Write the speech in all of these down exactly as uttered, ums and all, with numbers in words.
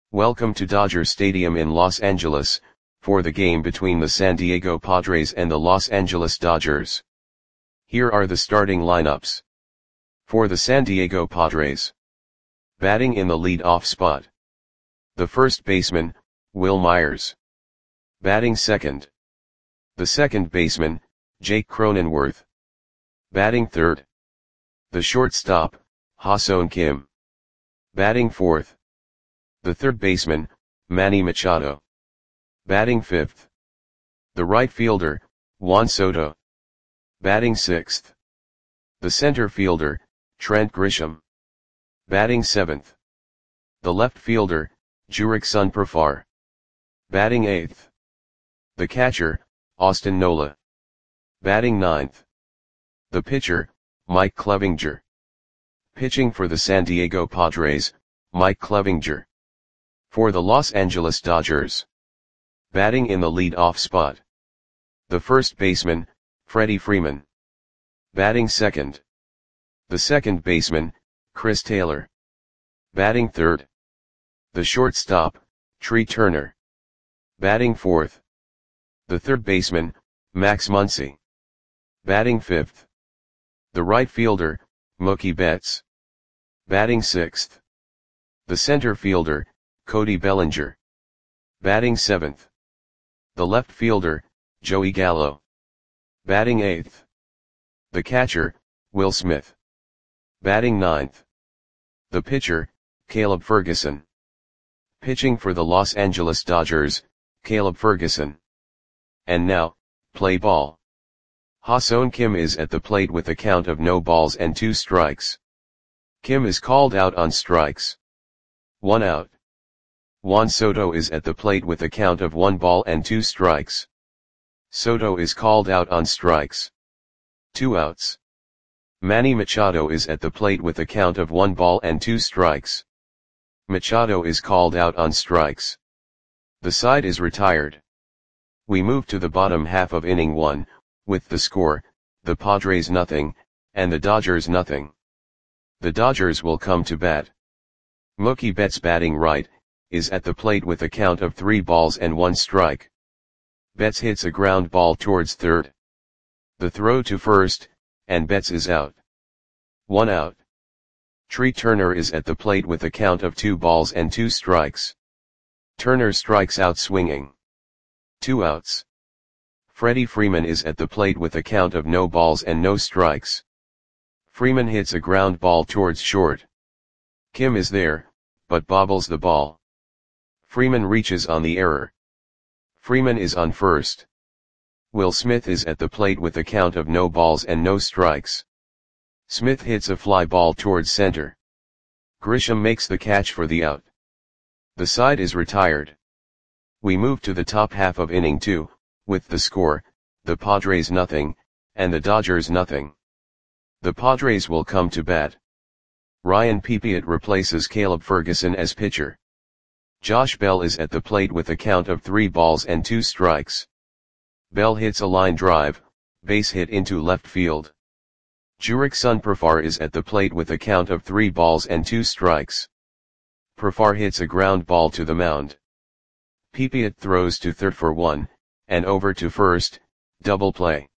Welcome to Dodger Stadium in Los Angeles, for the game between the San Diego Padres and the Los Angeles Dodgers. Here are the starting lineups. For the San Diego Padres. Batting in the lead-off spot. The first baseman, Wil Myers. Batting second. The second baseman, Jake Cronenworth. Batting third. The shortstop, Ha-Seong Kim. Batting fourth. The third baseman, Manny Machado. Batting fifth. The right fielder, Juan Soto. Batting sixth. The center fielder, Trent Grisham. Batting seventh. The left fielder, Jurickson Profar. Batting eighth. The catcher, Austin Nola. Batting ninth. The pitcher, Mike Clevinger. Pitching for the San Diego Padres, Mike Clevinger. For the Los Angeles Dodgers. Batting in the lead-off spot. The first baseman, Freddie Freeman. Batting second. The second baseman, Chris Taylor. Batting third. The shortstop, Trey Turner. Batting fourth. The third baseman, Max Muncy. Batting fifth. The right fielder, Mookie Betts. Batting sixth. The center fielder, Cody Bellinger. Batting seventh. The left fielder, Joey Gallo. Batting eighth. The catcher, Will Smith. Batting ninth. The pitcher, Caleb Ferguson. Pitching for the Los Angeles Dodgers, Caleb Ferguson. And now, play ball. Ha-Seong Kim is at the plate with a count of no balls and two strikes. Kim is called out on strikes. One out. Juan Soto is at the plate with a count of one ball and two strikes. Soto is called out on strikes. Two outs. Manny Machado is at the plate with a count of one ball and two strikes. Machado is called out on strikes. The side is retired. We move to the bottom half of inning one, with the score, the Padres nothing, and the Dodgers nothing. The Dodgers will come to bat. Mookie Betts batting right, is at the plate with a count of three balls and one strike. Betts hits a ground ball towards third. The throw to first, and Betts is out. One out. Trey Turner is at the plate with a count of two balls and two strikes. Turner strikes out swinging. Two outs. Freddie Freeman is at the plate with a count of no balls and no strikes. Freeman hits a ground ball towards short. Kim is there, but bobbles the ball. Freeman reaches on the error. Freeman is on first. Will Smith is at the plate with a count of no balls and no strikes. Smith hits a fly ball towards center. Grisham makes the catch for the out. The side is retired. We move to the top half of inning two, with the score, the Padres nothing, and the Dodgers nothing. The Padres will come to bat. Ryan Pepiot replaces Caleb Ferguson as pitcher. Josh Bell is at the plate with a count of three balls and two strikes. Bell hits a line drive, base hit into left field. Jurickson Profar is at the plate with a count of three balls and two strikes. Profar hits a ground ball to the mound. Pepiot throws to third for one, and over to first, double play.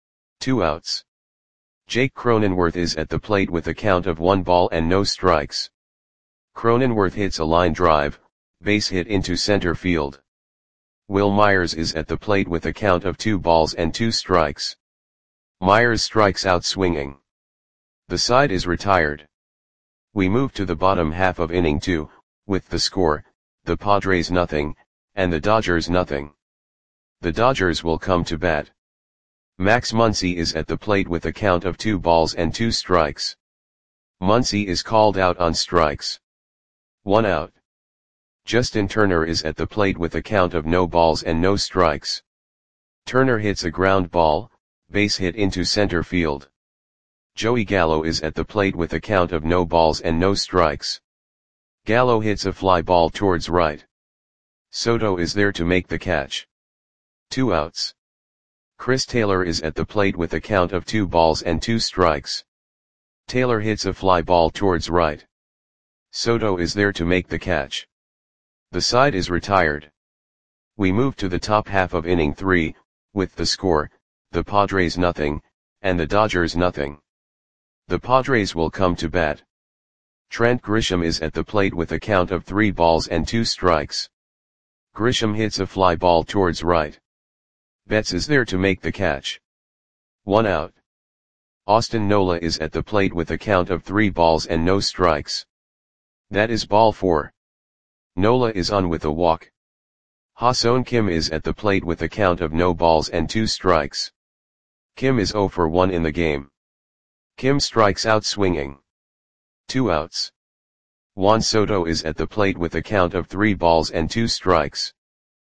Two outs. Jake Cronenworth is at the plate with a count of one ball and no strikes. Cronenworth hits a line drive, base hit into center field. Wil Myers is at the plate with a count of two balls and two strikes. Myers strikes out swinging. The side is retired. We move to the bottom half of inning two, with the score, the Padres nothing, and the Dodgers nothing. The Dodgers will come to bat. Max Muncy is at the plate with a count of two balls and two strikes. Muncy is called out on strikes. One out. Justin Turner is at the plate with a count of no balls and no strikes. Turner hits a ground ball, base hit into center field. Joey Gallo is at the plate with a count of no balls and no strikes. Gallo hits a fly ball towards right. Soto is there to make the catch. Two outs. Chris Taylor is at the plate with a count of two balls and two strikes. Taylor hits a fly ball towards right. Soto is there to make the catch. The side is retired. We move to the top half of inning three, with the score, the Padres nothing, and the Dodgers nothing. The Padres will come to bat. Trent Grisham is at the plate with a count of three balls and two strikes. Grisham hits a fly ball towards right. Betts is there to make the catch. One out. Austin Nola is at the plate with a count of three balls and no strikes. That is ball four. Nola is on with a walk. Ha-Seong Kim is at the plate with a count of no balls and two strikes. Kim is zero for one in the game. Kim strikes out swinging. Two outs. Juan Soto is at the plate with a count of three balls and two strikes.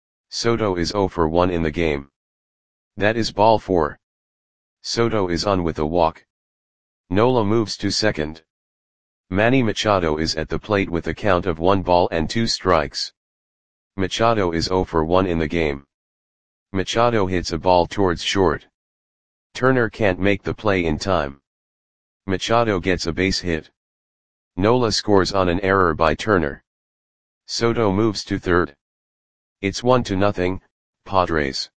Soto is zero for one in the game. That is ball four. Soto is on with a walk. Nola moves to second. Manny Machado is at the plate with a count of one ball and two strikes. Machado is zero for one in the game. Machado hits a ball towards short. Turner can't make the play in time. Machado gets a base hit. Nola scores on an error by Turner. Soto moves to third. It's one to nothing, Padres.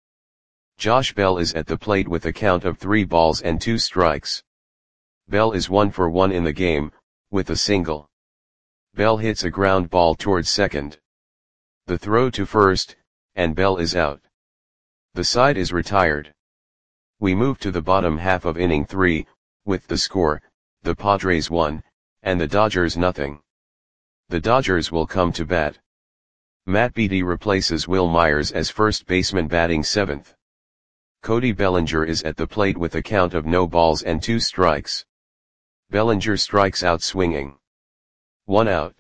Josh Bell is at the plate with a count of three balls and two strikes. Bell is one for one in the game, with a single. Bell hits a ground ball towards second. The throw to first, and Bell is out. The side is retired. We move to the bottom half of inning three, with the score, the Padres one, and the Dodgers nothing. The Dodgers will come to bat. Matt Beaty replaces Will Myers as first baseman batting seventh. Cody Bellinger is at the plate with a count of no balls and two strikes. Bellinger strikes out swinging. One out.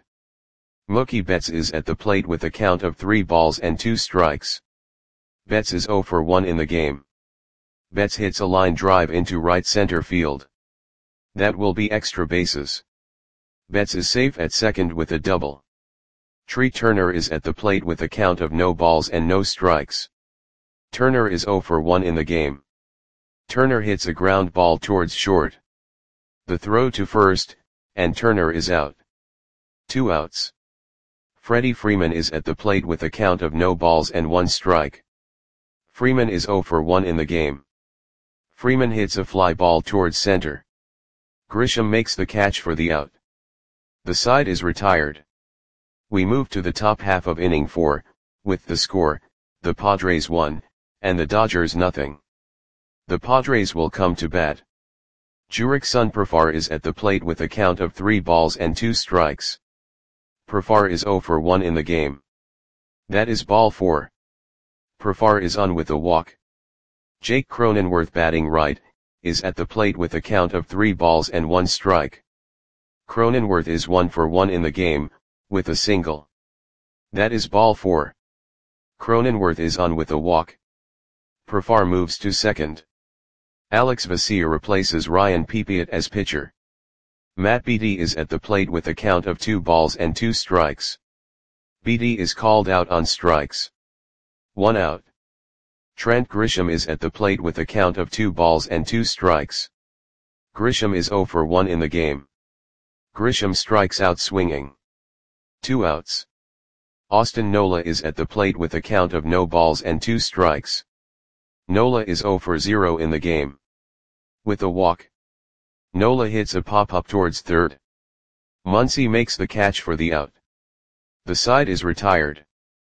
Mookie Betts is at the plate with a count of three balls and two strikes. Betts is zero for one in the game. Betts hits a line drive into right center field. That will be extra bases. Betts is safe at second with a double. Tree Turner is at the plate with a count of no balls and no strikes. Turner is zero for one in the game. Turner hits a ground ball towards short. The throw to first, and Turner is out. Two outs. Freddie Freeman is at the plate with a count of no balls and one strike. Freeman is zero for one in the game. Freeman hits a fly ball towards center. Grisham makes the catch for the out. The side is retired. We move to the top half of inning four, with the score, the Padres one, and the Dodgers nothing. The Padres will come to bat. Jurickson Profar is at the plate with a count of three balls and two strikes. Profar is zero for one in the game. That is ball four. Profar is on with a walk. Jake Cronenworth batting right, is at the plate with a count of three balls and one strike. Cronenworth is one for one in the game, with a single. That is ball four. Cronenworth is on with a walk. Profar moves to second. Alex Vesia replaces Ryan Pepiot as pitcher. Matt Beaty is at the plate with a count of two balls and two strikes. Beaty is called out on strikes. One out. Trent Grisham is at the plate with a count of two balls and two strikes. Grisham is zero for one in the game. Grisham strikes out swinging. Two outs. Austin Nola is at the plate with a count of no balls and two strikes. Nola is zero for zero in the game. With a walk. Nola hits a pop-up towards third. Muncy makes the catch for the out. The side is retired.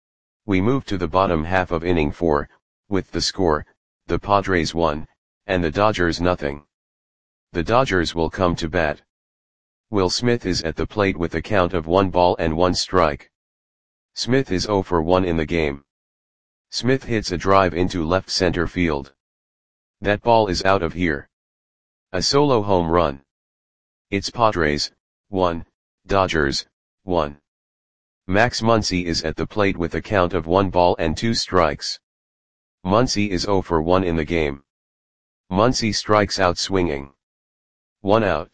We move to the bottom half of inning four, with the score, the Padres one, and the Dodgers nothing. The Dodgers will come to bat. Will Smith is at the plate with a count of one ball and one strike. Smith is zero for one in the game. Smith hits a drive into left center field. That ball is out of here. A solo home run. It's Padres, one, Dodgers, one. Max Muncy is at the plate with a count of one ball and two strikes. Muncy is zero for one in the game. Muncy strikes out swinging. One out.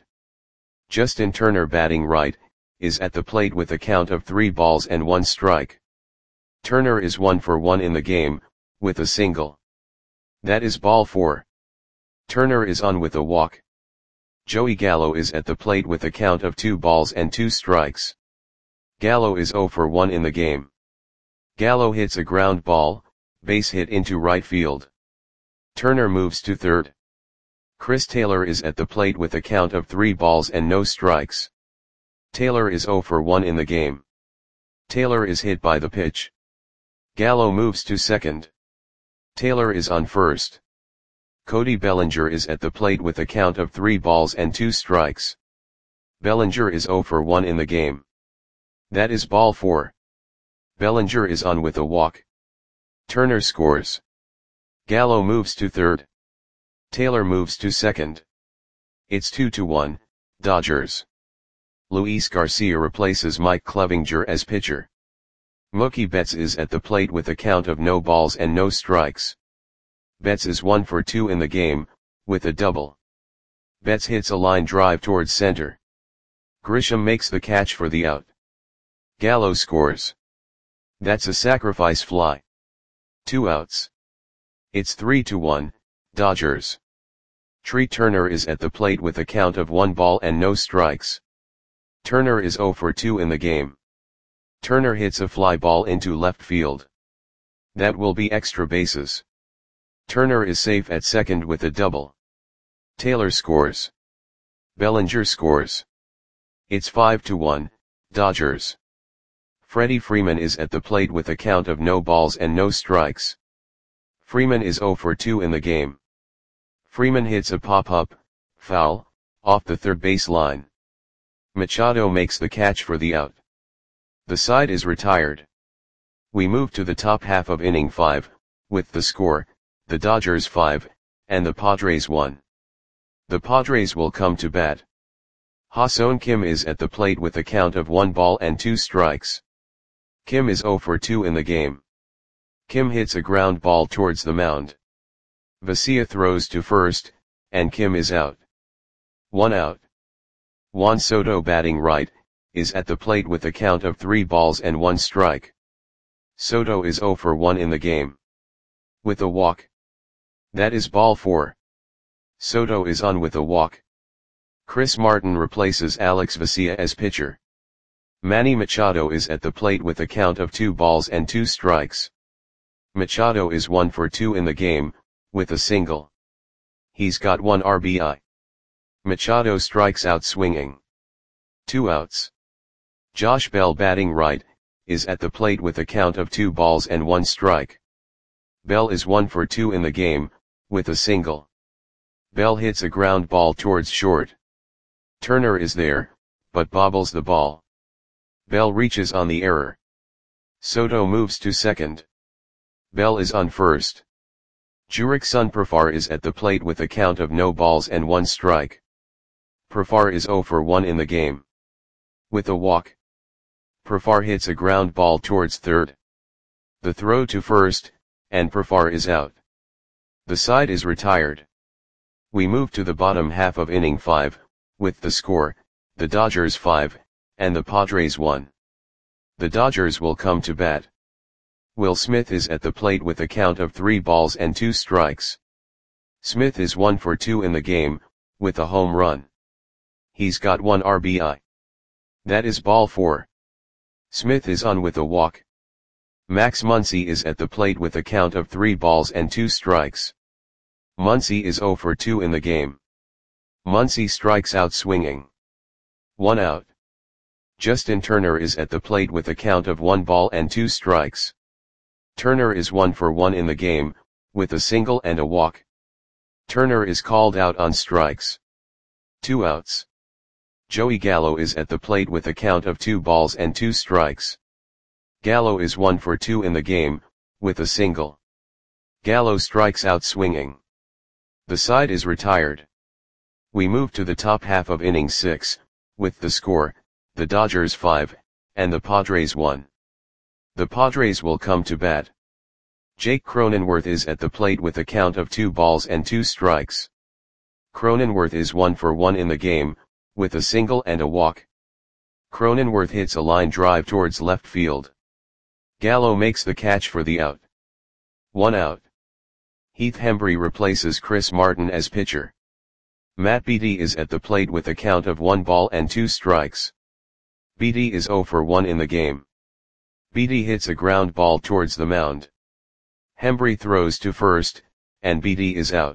Justin Turner batting right, is at the plate with a count of three balls and one strike. Turner is one for one in the game, with a single. That is ball four. Turner is on with a walk. Joey Gallo is at the plate with a count of two balls and two strikes. Gallo is zero for one in the game. Gallo hits a ground ball, base hit into right field. Turner moves to third. Chris Taylor is at the plate with a count of three balls and no strikes. Taylor is oh for one in the game. Taylor is hit by the pitch. Gallo moves to second. Taylor is on first. Cody Bellinger is at the plate with a count of three balls and two strikes. Bellinger is oh for one in the game. That is ball four. Bellinger is on with a walk. Turner scores. Gallo moves to third. Taylor moves to second. It's two to one, Dodgers. Luis Garcia replaces Mike Clevinger as pitcher. Mookie Betts is at the plate with a count of no balls and no strikes. Betts is one for two in the game, with a double. Betts hits a line drive towards center. Grisham makes the catch for the out. Gallo scores. That's a sacrifice fly. Two outs. It's three to one, Dodgers. Tree Turner is at the plate with a count of one ball and no strikes. Turner is oh for two in the game. Turner hits a fly ball into left field. That will be extra bases. Turner is safe at second with a double. Taylor scores. Bellinger scores. It's five to one, Dodgers. Freddie Freeman is at the plate with a count of no balls and no strikes. Freeman is oh for two in the game. Freeman hits a pop-up, foul, off the third base line. Machado makes the catch for the out. The side is retired. We move to the top half of inning five, with the score, the Dodgers five, and the Padres one. The Padres will come to bat. Ha-Seong Kim is at the plate with a count of one ball and two strikes. Kim is oh for two in the game. Kim hits a ground ball towards the mound. Vesia throws to first, and Kim is out. One out. Juan Soto, batting right, is at the plate with a count of three balls and one strike. Soto is oh for one in the game. With a walk. That is ball four. Soto is on with a walk. Chris Martin replaces Alex Vesia as pitcher. Manny Machado is at the plate with a count of two balls and two strikes. Machado is one for two in the game, with a single. He's got one R B I. Machado strikes out swinging. Two outs. Josh Bell, batting right, is at the plate with a count of two balls and one strike. Bell is one for two in the game, with a single. Bell hits a ground ball towards short. Turner is there, but bobbles the ball. Bell reaches on the error. Soto moves to second. Bell is on first. Jurickson Profar is at the plate with a count of no balls and one strike. Profar is oh for one in the game. With a walk. Profar hits a ground ball towards third. The throw to first, and Profar is out. The side is retired. We move to the bottom half of inning five, with the score, the Dodgers five, and the Padres one. The Dodgers will come to bat. Will Smith is at the plate with a count of three balls and two strikes. Smith is one for two in the game, with a home run. He's got one R B I. That is ball four. Smith is on with a walk. Max Muncy is at the plate with a count of three balls and two strikes. Muncy is oh for two in the game. Muncy strikes out swinging. One out. Justin Turner is at the plate with a count of one ball and two strikes. Turner is one for one in the game, with a single and a walk. Turner is called out on strikes. Two outs. Joey Gallo is at the plate with a count of two balls and two strikes. Gallo is one for two in the game, with a single. Gallo strikes out swinging. The side is retired. We move to the top half of inning six, with the score, the Dodgers five, and the Padres one. The Padres will come to bat. Jake Cronenworth is at the plate with a count of two balls and two strikes. Cronenworth is one for one in the game, with a single and a walk. Cronenworth hits a line drive towards left field. Gallo makes the catch for the out. One out. Heath Hembree replaces Chris Martin as pitcher. Matt Beattie is at the plate with a count of one ball and two strikes. Beattie is oh for one in the game. Beatty hits a ground ball towards the mound. Hembree throws to first, and Beatty is out.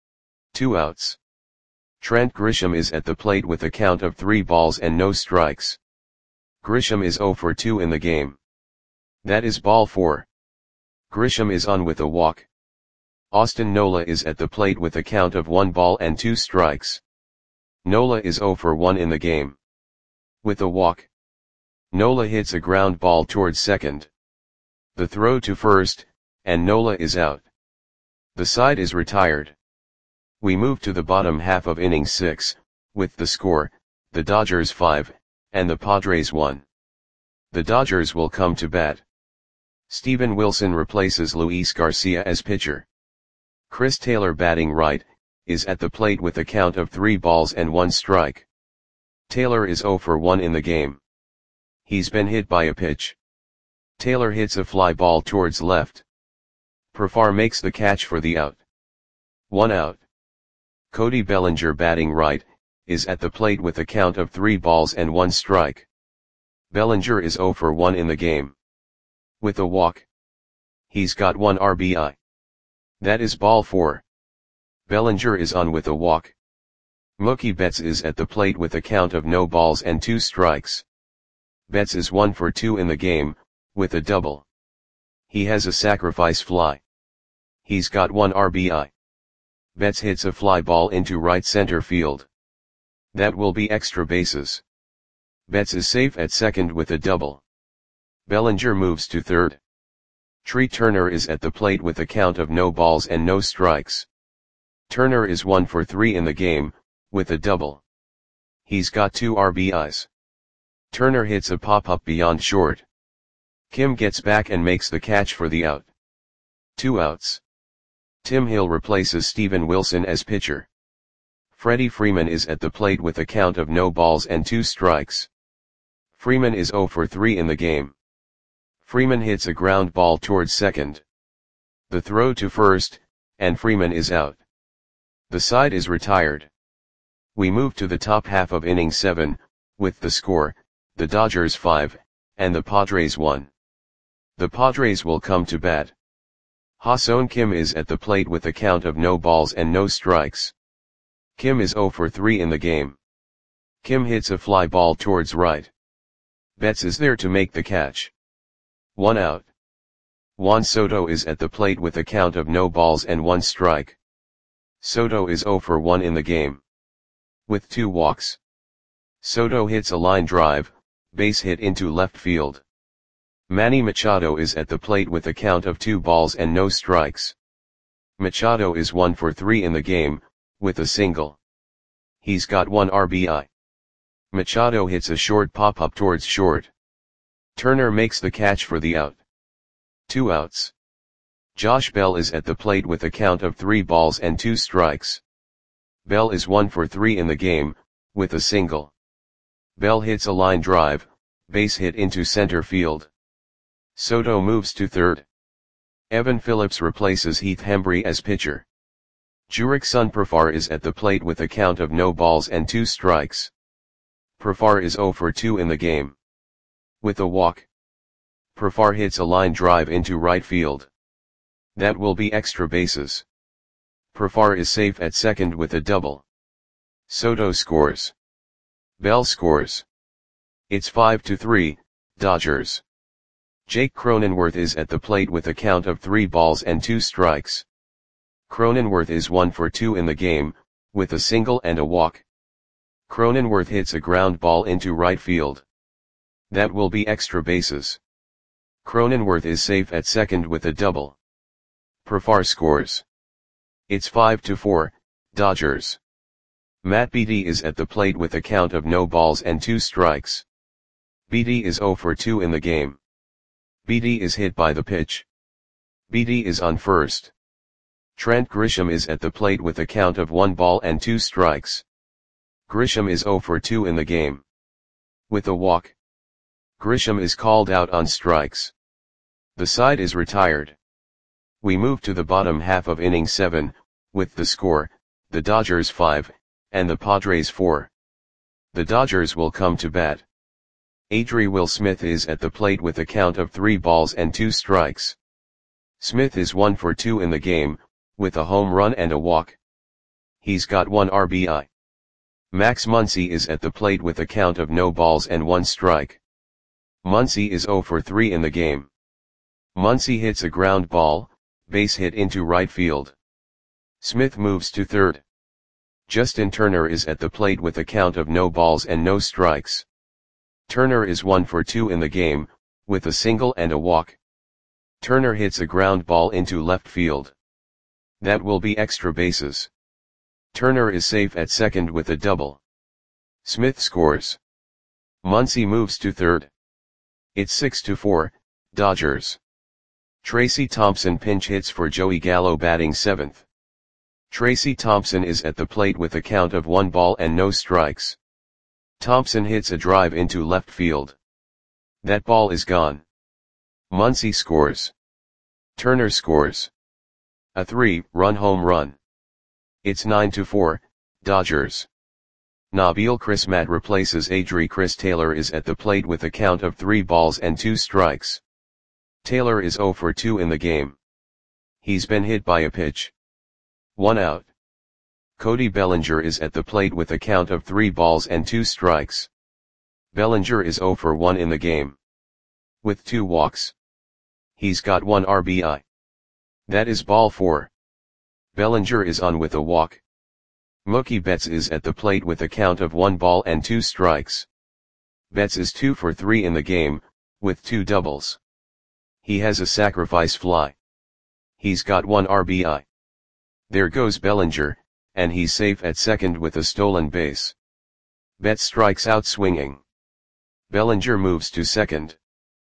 Two outs. Trent Grisham is at the plate with a count of three balls and no strikes. Grisham is oh for two in the game. That is ball four. Grisham is on with a walk. Austin Nola is at the plate with a count of one ball and two strikes. Nola is oh for one in the game. With a walk. Nola hits a ground ball towards second. The throw to first, and Nola is out. The side is retired. We move to the bottom half of inning six, with the score, the Dodgers five, and the Padres one. The Dodgers will come to bat. Steven Wilson replaces Luis Garcia as pitcher. Chris Taylor, batting right, is at the plate with a count of three balls and one strike. Taylor is oh for one in the game. He's been hit by a pitch. Taylor hits a fly ball towards left. Profar makes the catch for the out. One out. Cody Bellinger, batting right, is at the plate with a count of three balls and one strike. Bellinger is oh for one in the game. With a walk. He's got one R B I. That is ball four. Bellinger is on with a walk. Mookie Betts is at the plate with a count of no balls and two strikes. Betts is one for two in the game, with a double. He has a sacrifice fly. He's got one R B I. Betts hits a fly ball into right center field. That will be extra bases. Betts is safe at second with a double. Bellinger moves to third. Tree Turner is at the plate with a count of no balls and no strikes. Turner is one for three in the game, with a double. He's got two R B Is. Turner hits a pop-up beyond short. Kim gets back and makes the catch for the out. Two outs. Tim Hill replaces Steven Wilson as pitcher. Freddie Freeman is at the plate with a count of no balls and two strikes. Freeman is oh for three in the game. Freeman hits a ground ball towards second. The throw to first, and Freeman is out. The side is retired. We move to the top half of inning seven, with the score, the Dodgers five, and the Padres one. The Padres will come to bat. Ha-Seong Kim is at the plate with a count of no balls and no strikes. Kim is oh for three in the game. Kim hits a fly ball towards right. Betts is there to make the catch. One out. Juan Soto is at the plate with a count of no balls and one strike. Soto is oh for one in the game. With two walks. Soto hits a line drive, base hit into left field. Manny Machado is at the plate with a count of two balls and no strikes. Machado is one for three in the game, with a single. He's got one R B I. Machado hits a short pop-up towards short. Turner makes the catch for the out. Two outs. Josh Bell is at the plate with a count of three balls and two strikes. Bell is one for three in the game, with a single. Bell hits a line drive, base hit into center field. Soto moves to third. Evan Phillips replaces Heath Hembree as pitcher. Jurickson Profar is at the plate with a count of no balls and two strikes. Profar is oh for two in the game. With a walk. Profar hits a line drive into right field. That will be extra bases. Profar is safe at second with a double. Soto scores. Bell scores. It's five to three, Dodgers. Jake Cronenworth is at the plate with a count of three balls and two strikes. Cronenworth is one for two in the game, with a single and a walk. Cronenworth hits a ground ball into right field. That will be extra bases. Cronenworth is safe at second with a double. Profar scores. It's five to four, Dodgers. Matt Beatty is at the plate with a count of no balls and two strikes. Beatty is oh for two in the game. Beatty is hit by the pitch. Beatty is on first. Trent Grisham is at the plate with a count of one ball and two strikes. Grisham is oh for two in the game. With a walk. Grisham is called out on strikes. The side is retired. We move to the bottom half of inning seven, with the score, the Dodgers five, and the Padres four. The Dodgers will come to bat. Adri Will Smith is at the plate with a count of three balls and two strikes. Smith is one for two in the game, with a home run and a walk. He's got one R B I. Max Muncy is at the plate with a count of no balls and one strike. Muncy is zero for three in the game. Muncy hits a ground ball, base hit into right field. Smith moves to third. Justin Turner is at the plate with a count of no balls and no strikes. Turner is one for two in the game, with a single and a walk. Turner hits a ground ball into left field. That will be extra bases. Turner is safe at second with a double. Smith scores. Muncy moves to third. It's six to four, Dodgers. Tracy Thompson pinch hits for Joey Gallo batting seventh. Tracy Thompson is at the plate with a count of one ball and no strikes. Thompson hits a drive into left field. That ball is gone. Muncy scores. Turner scores. A three-run home run. It's nine to four, Dodgers. Nabil Crismatt replaces Adri. Chris Taylor is at the plate with a count of three balls and two strikes. Taylor is zero for two in the game. He's been hit by a pitch. One out. Cody Bellinger is at the plate with a count of three balls and two strikes. Bellinger is zero for one in the game. With two walks. He's got one R B I. That is ball four. Bellinger is on with a walk. Mookie Betts is at the plate with a count of one ball and two strikes. Betts is two for three in the game, with two doubles. He has a sacrifice fly. He's got one R B I. There goes Bellinger, and he's safe at second with a stolen base. Betts strikes out swinging. Bellinger moves to second.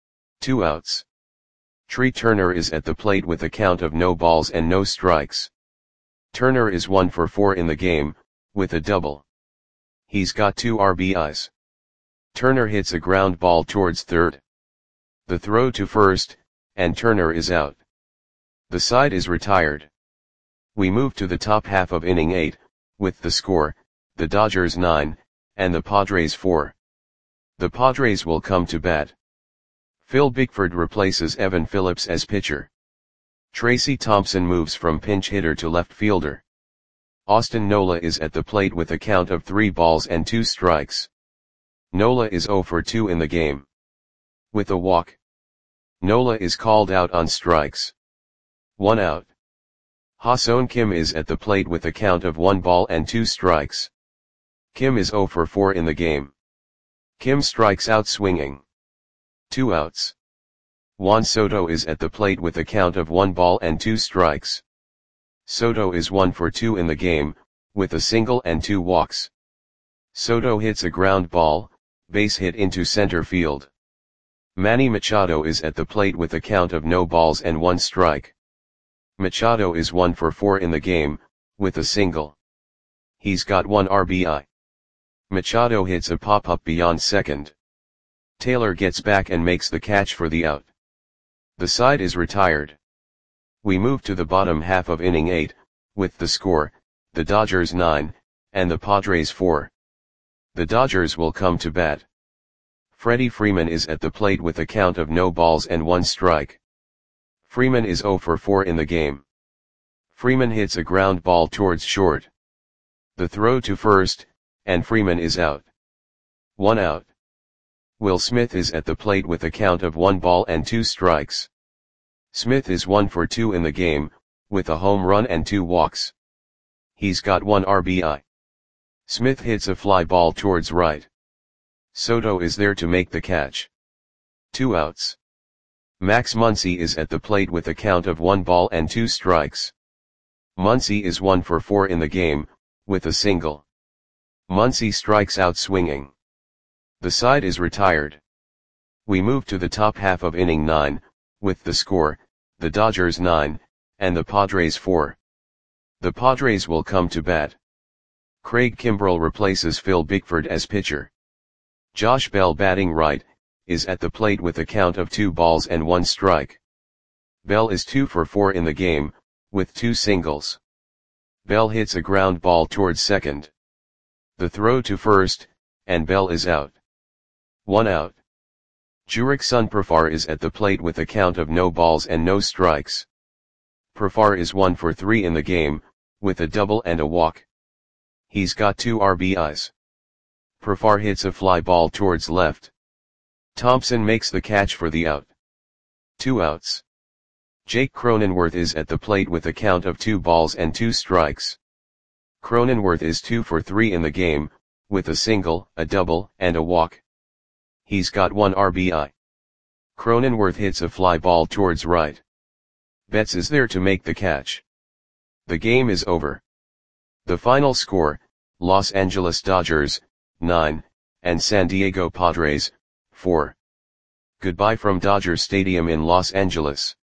Two outs. Trey Turner is at the plate with a count of no balls and no strikes. Turner is one for four in the game, with a double. He's got two R B Is. Turner hits a ground ball towards third. The throw to first, and Turner is out. The side is retired. We move to the top half of inning eight, with the score, the Dodgers nine, and the Padres four. The Padres will come to bat. Phil Bickford replaces Evan Phillips as pitcher. Tracy Thompson moves from pinch hitter to left fielder. Austin Nola is at the plate with a count of three balls and two strikes. Nola is zero for two in the game. With a walk. Nola is called out on strikes. One out. Ha-Seong Kim is at the plate with a count of one ball and two strikes. Kim is zero for four in the game. Kim strikes out swinging. Two outs. Juan Soto is at the plate with a count of one ball and two strikes. Soto is one for two in the game, with a single and two walks. Soto hits a ground ball, base hit into center field. Manny Machado is at the plate with a count of no balls and one strike. Machado is one for four in the game, with a single. He's got one R B I. Machado hits a pop-up beyond second. Taylor gets back and makes the catch for the out. The side is retired. We move to the bottom half of inning eight, with the score, the Dodgers nine, and the Padres four. The Dodgers will come to bat. Freddie Freeman is at the plate with a count of no balls and one strike. Freeman is zero for four in the game. Freeman hits a ground ball towards short. The throw to first, and Freeman is out. One out. Will Smith is at the plate with a count of one ball and two strikes. Smith is one for two in the game, with a home run and two walks. He's got one R B I. Smith hits a fly ball towards right. Soto is there to make the catch. Two outs. Max Muncy is at the plate with a count of one ball and two strikes. Muncy is one for four in the game, with a single. Muncy strikes out swinging. The side is retired. We move to the top half of inning nine, with the score, the Dodgers nine, and the Padres four. The Padres will come to bat. Craig Kimbrell replaces Phil Bickford as pitcher. Josh Bell batting right, is at the plate with a count of two balls and one strike. Bell is two for four in the game, with two singles. Bell hits a ground ball towards second. The throw to first, and Bell is out. One out. Jurickson Profar is at the plate with a count of no balls and no strikes. Profar is one for three in the game, with a double and a walk. He's got two R B Is. Profar hits a fly ball towards left. Thompson makes the catch for the out. Two outs. Jake Cronenworth is at the plate with a count of two balls and two strikes. Cronenworth is two for three in the game, with a single, a double, and a walk. He's got one R B I. Cronenworth hits a fly ball towards right. Betts is there to make the catch. The game is over. The final score, Los Angeles Dodgers, nine, and San Diego Padres, four. Goodbye from Dodger Stadium in Los Angeles.